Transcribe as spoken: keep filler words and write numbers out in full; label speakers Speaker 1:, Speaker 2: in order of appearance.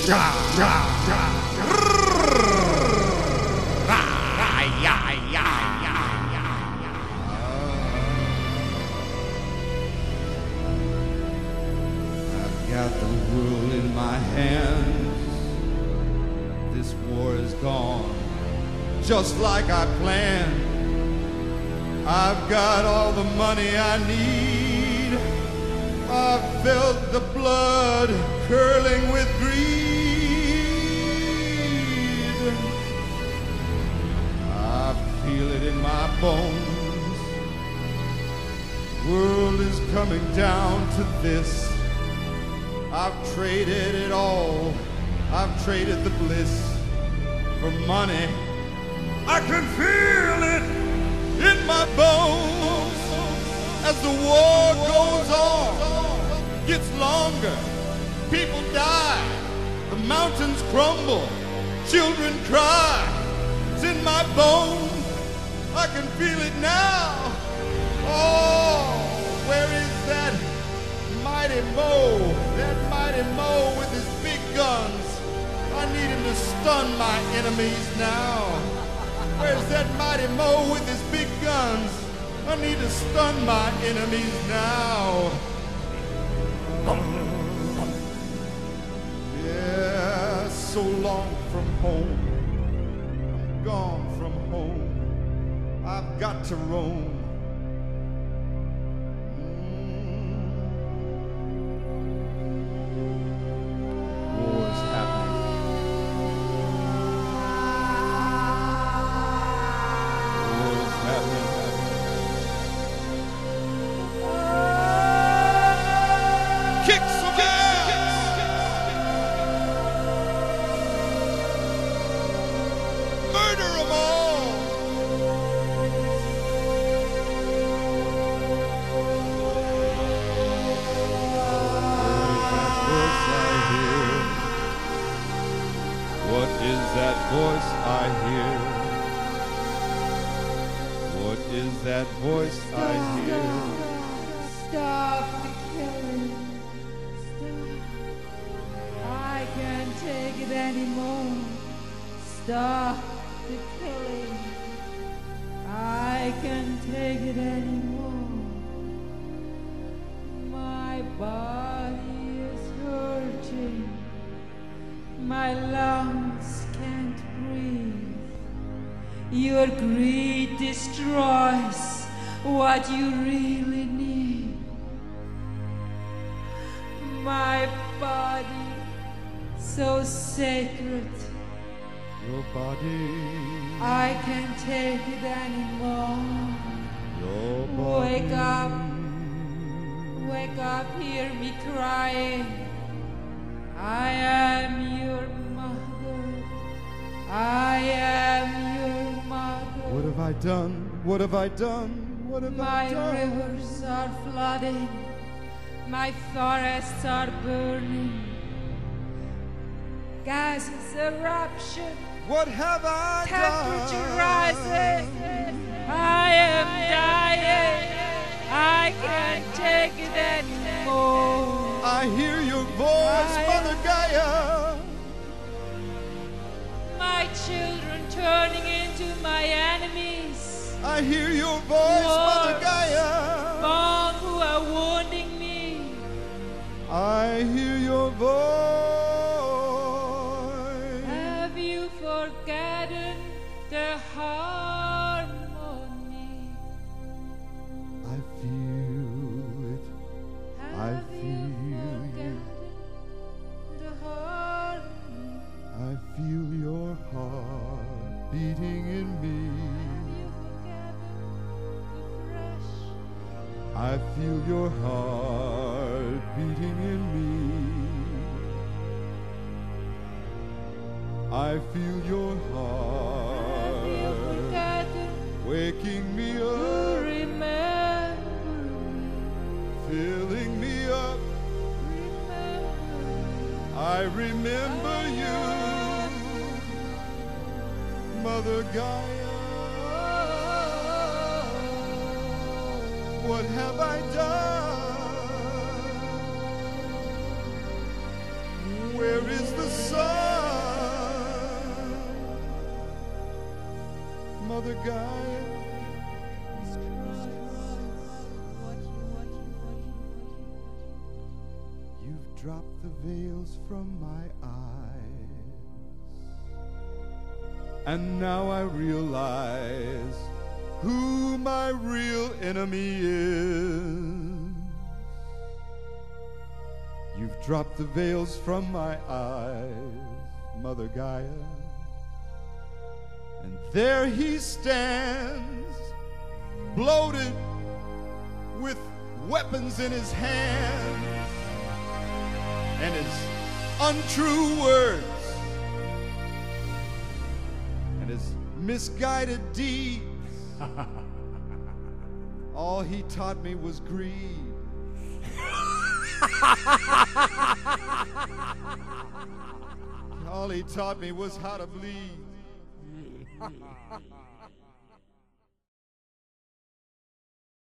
Speaker 1: Got the world in my hands. This war is gone, just like I planned. I've got all the money I need. I've felt the blood curling with greed. I feel it in my bones. World is coming down to this. I've traded it all. I've traded the bliss for money. I can feel it in my bones as the war goes on, gets longer. People die, the mountains crumble, children cry. It's in my bones. I can feel it now. Oh, where is that mighty Mo, that mighty Mo with his big guns? I need him to stun my enemies now. Where's that mighty Mo with his big guns? I need to stun my enemies now. Yeah, so long from home, I'm gone from home. I've got to roam. Kick some ass! Murder them all! What is that voice I hear? What is that voice I hear?
Speaker 2: Stop the killing. I can't take it anymore. Stop the killing. I can't take it anymore. My body is hurting. My lungs can't breathe. Your greed destroys what you really need. My body, so sacred,
Speaker 1: Your body,
Speaker 2: I can't take it anymore.
Speaker 1: your body.
Speaker 2: Wake up, wake up, hear me crying. I am your mother. I am your mother.
Speaker 1: What have I done? What have I done? What have
Speaker 2: My
Speaker 1: I done?
Speaker 2: rivers are flooding. My forests are burning. Gases eruption.
Speaker 1: What have I
Speaker 2: Temperature
Speaker 1: done?
Speaker 2: rising. I am dying. I can't take it anymore.
Speaker 1: I hear your voice,
Speaker 2: I-
Speaker 1: Mother Gaia.
Speaker 2: My children turning into my enemies.
Speaker 1: I hear your voice, Mother
Speaker 2: Wars.
Speaker 1: Gaia.
Speaker 2: Born who are wounding me.
Speaker 1: I hear your voice.
Speaker 2: Have you forgotten the harmony?
Speaker 1: I feel it. I
Speaker 2: Have you
Speaker 1: feel you.
Speaker 2: forgotten the harmony?
Speaker 1: I feel your heart beating in me.
Speaker 2: Have you forgotten the fresh?
Speaker 1: I feel your heart beating in me. I feel your
Speaker 2: Have you
Speaker 1: heart
Speaker 2: forgotten
Speaker 1: waking me
Speaker 2: to
Speaker 1: up,
Speaker 2: remember me?
Speaker 1: filling me up.
Speaker 2: Remember
Speaker 1: I remember you, Mother Gaia. What have I done? Where is the sun? Mother Gaia. You've dropped the veils from my eyes, and now I realize who my real enemy is. You've dropped the veils from my eyes, Mother Gaia, and there he stands, bloated with weapons in his hands and his untrue words and his misguided deeds. All he taught me was greed. All he taught me was how to bleed.